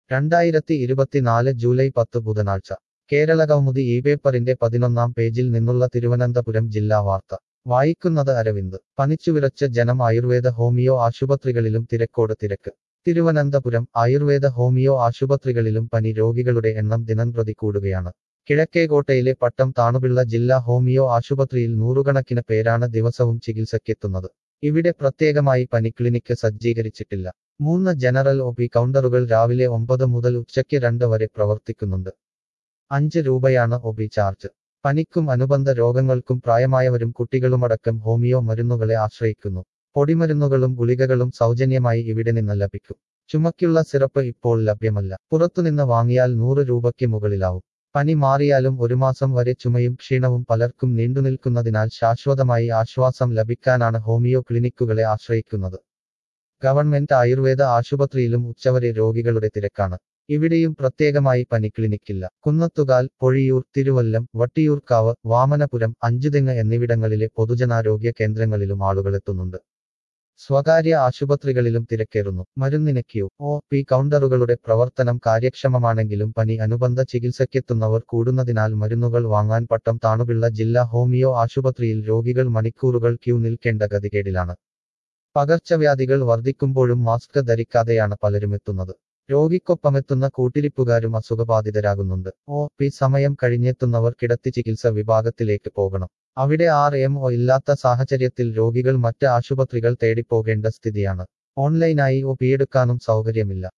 2024 July 10 ബുധനാഴ്ച കേരളകൗമുദി പേപ്പറിന്റെ 11-ാം പേജിൽ നിന്നുള്ള തിരുവനന്തപുരം ജില്ലാ വാർത്ത വായിക്കുന്നത് അരവിന്ദ് പനിച്ചുവിറച്ച ജനം ആയുർവേദ ഹോമിയോ ആശുപത്രികളിലും തിരക്കോട് തിരക്ക് തിരുവനന്തപുരം ആയുർവേദ ഹോമിയോ ആശുപത്രികളിലും പനി രോഗികളുടെ എണ്ണം ദിനംപ്രതി കൂടുകയാണ് കിഴക്കേകോട്ടയിലെ പട്ടം താണുപിള്ള ജില്ലാ ഹോമിയോ ആശുപത്രിയിൽ നൂറുകണക്കിന് പേരാണ് ദിവസവും ചികിത്സയ്ക്കെത്തുന്നത് ഇവിടെ പ്രത്യേകമായി പനി ക്ലിനിക്ക് സജ്ജീകരിച്ചിട്ടില്ല 3 ജനറൽ ഒ പി കൗണ്ടറുകൾ രാവിലെ 9 മുതൽ ഉച്ചയ്ക്ക് 2 വരെ പ്രവർത്തിക്കുന്നുണ്ട് 5 രൂപയാണ് ഒ പി ചാർജ് പനിക്കും അനുബന്ധ രോഗങ്ങൾക്കും പ്രായമായവരും കുട്ടികളുമടക്കം ഹോമിയോ മരുന്നുകളെ ആശ്രയിക്കുന്നു പൊടിമരുന്നുകളും ഗുളികകളും സൗജന്യമായി ഇവിടെ നിന്ന് ലഭിക്കും ചുമയ്ക്കുള്ള സിറപ്പ് ഇപ്പോൾ ലഭ്യമല്ല പുറത്തുനിന്ന് വാങ്ങിയാൽ 100 രൂപയ്ക്ക് മുകളിലാവും പനി മാറിയാലും 1 മാസം വരെ ചുമയും ക്ഷീണവും പലർക്കും നീണ്ടുനിൽക്കുന്നതിനാൽ ശാശ്വതമായി ആശ്വാസം ലഭിക്കാനാണ് ഹോമിയോ ക്ലിനിക്കുകളെ ആശ്രയിക്കുന്നത് ഗവൺമെന്റ് ആയുർവേദ ആശുപത്രിയിലും ഉച്ചവരെ രോഗികളുടെ തിരക്കാണ് ഇവിടെയും പ്രത്യേകമായി പനി ക്ലിനിക്കില്ല കുന്നത്തുകാൽ പൊഴിയൂർ തിരുവല്ലം വട്ടിയൂർക്കാവ് വാമനപുരം അഞ്ചുതെങ്ങ് എന്നിവിടങ്ങളിലെ പൊതുജനാരോഗ്യ കേന്ദ്രങ്ങളിലും ആളുകളെത്തുന്നുണ്ട് സ്വകാര്യ ആശുപത്രികളിലും തിരക്കേറുന്നു മരുന്നിന് ക്യൂ ഒ പി കൗണ്ടറുകളുടെ പ്രവർത്തനം കാര്യക്ഷമമാണെങ്കിലും പനി അനുബന്ധ ചികിത്സയ്ക്കെത്തുന്നവർ കൂടുന്നതിനാൽ മരുന്നുകൾ വാങ്ങാൻ പട്ടം താണുപിള്ള ജില്ലാ ഹോമിയോ ആശുപത്രിയിൽ രോഗികൾ മണിക്കൂറുകൾ ക്യൂ നിൽക്കേണ്ട ഗതികേടിലാണ് പകർച്ചവ്യാധികൾ വർദ്ധിക്കുമ്പോഴും മാസ്ക് ധരിക്കാതെയാണ് പലരുമെത്തുന്നത് രോഗിക്കൊപ്പമെത്തുന്ന കൂട്ടിരിപ്പുകാരും അസുഖബാധിതരാകുന്നുണ്ട് ഒ പി സമയം കഴിഞ്ഞെത്തുന്നവർ കിടത്തി ചികിത്സ വിഭാഗത്തിലേക്ക് പോകണം അവിടെ RMO ഇല്ലാത്ത സാഹചര്യത്തിൽ രോഗികൾ മറ്റ് ആശുപത്രികൾ തേടിപ്പോകേണ്ട സ്ഥിതിയാണ് ഓൺലൈനായി ഒ പി എടുക്കാനും സൗകര്യമില്ല